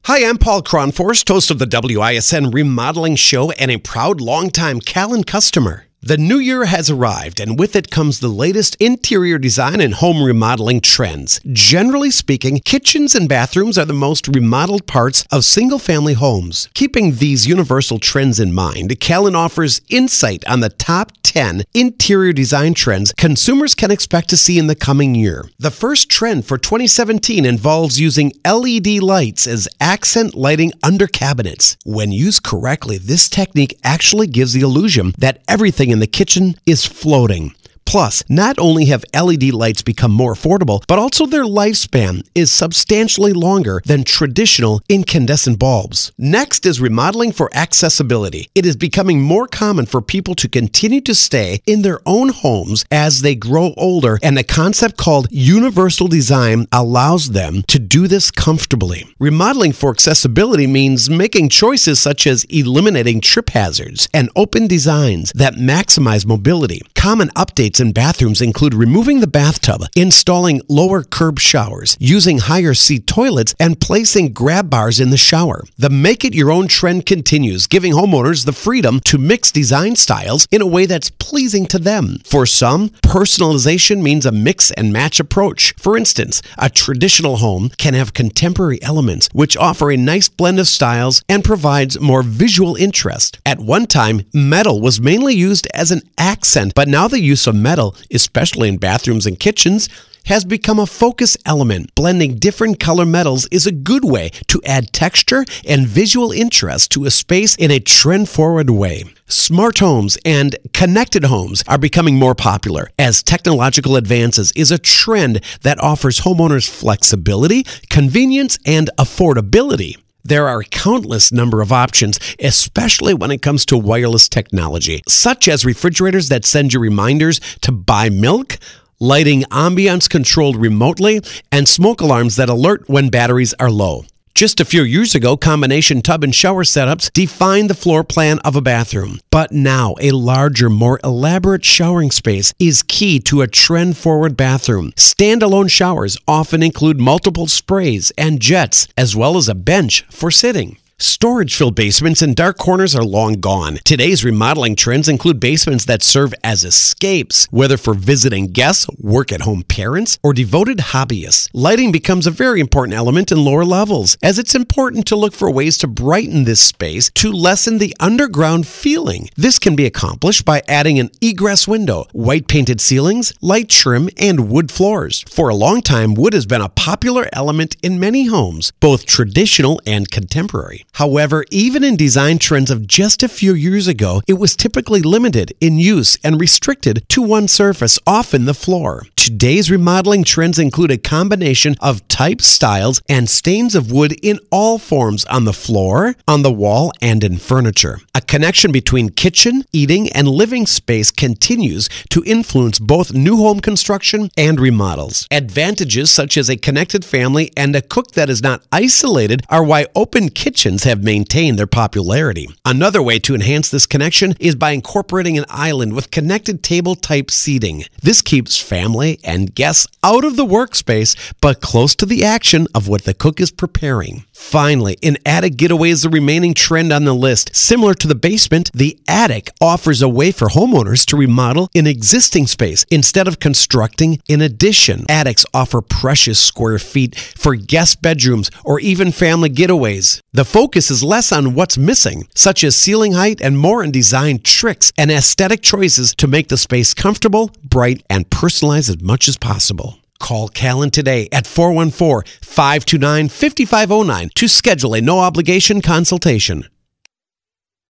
Hi, I'm Paul Cronforst, host of the WISN Remodeling Show and a proud longtime Callan customer. The new year has arrived, and with it comes the latest interior design and home remodeling trends. Generally speaking, kitchens and bathrooms are the most remodeled parts of single-family homes. Keeping these universal trends in mind, Callan offers insight on the top 10 interior design trends consumers can expect to see in the coming year. The first trend for 2017 involves using LED lights as accent lighting under cabinets. When used correctly, this technique actually gives the illusion that everything in the kitchen is floating. Plus, not only have LED lights become more affordable, but also their lifespan is substantially longer than traditional incandescent bulbs. Next is remodeling for accessibility. It is becoming more common for people to continue to stay in their own homes as they grow older, and a concept called universal design allows them to do this comfortably. Remodeling for accessibility means making choices such as eliminating trip hazards and open designs that maximize mobility. Common updates in bathrooms include removing the bathtub, installing lower curb showers, using higher seat toilets, and placing grab bars in the shower. The make-it-your-own trend continues, giving homeowners the freedom to mix design styles in a way that's pleasing to them. For some, personalization means a mix-and-match approach. For instance, a traditional home can have contemporary elements, which offer a nice blend of styles and provides more visual interest. At one time, metal was mainly used as an accent, but now the use of metal, especially in bathrooms and kitchens, has become a focus element. Blending different color metals is a good way to add texture and visual interest to a space in a trend-forward way. Smart homes and connected homes are becoming more popular as technological advances is a trend that offers homeowners flexibility, convenience, and affordability. There are a countless number of options, especially when it comes to wireless technology, such as refrigerators that send you reminders to buy milk, lighting ambiance controlled remotely, and smoke alarms that alert when batteries are low. Just a few years ago, combination tub and shower setups defined the floor plan of a bathroom. But now, a larger, more elaborate showering space is key to a trend-forward bathroom. Standalone showers often include multiple sprays and jets, as well as a bench for sitting. Storage-filled basements and dark corners are long gone. Today's remodeling trends include basements that serve as escapes, whether for visiting guests, work-at-home parents, or devoted hobbyists. Lighting becomes a very important element in lower levels, as it's important to look for ways to brighten this space to lessen the underground feeling. This can be accomplished by adding an egress window, white-painted ceilings, light trim, and wood floors. For a long time, wood has been a popular element in many homes, both traditional and contemporary. However, even in design trends of just a few years ago, it was typically limited in use and restricted to one surface, often the floor. Today's remodeling trends include a combination of types, styles, and stains of wood in all forms on the floor, on the wall, and in furniture. A connection between kitchen, eating, and living space continues to influence both new home construction and remodels. Advantages such as a connected family and a cook that is not isolated are why open kitchens have maintained their popularity. Another way to enhance this connection is by incorporating an island with connected table-type seating. This keeps family and guests out of the workspace, but close to the action of what the cook is preparing. Finally, an attic getaway is the remaining trend on the list. Similar to the basement, the attic offers a way for homeowners to remodel an existing space instead of constructing an addition. Attics offer precious square feet for guest bedrooms or even family getaways. The focus is less on what's missing, such as ceiling height, and more on design tricks and aesthetic choices to make the space comfortable, bright, and personalized as much as possible. Call Callan today at 414-529-5509 to schedule a no-obligation consultation.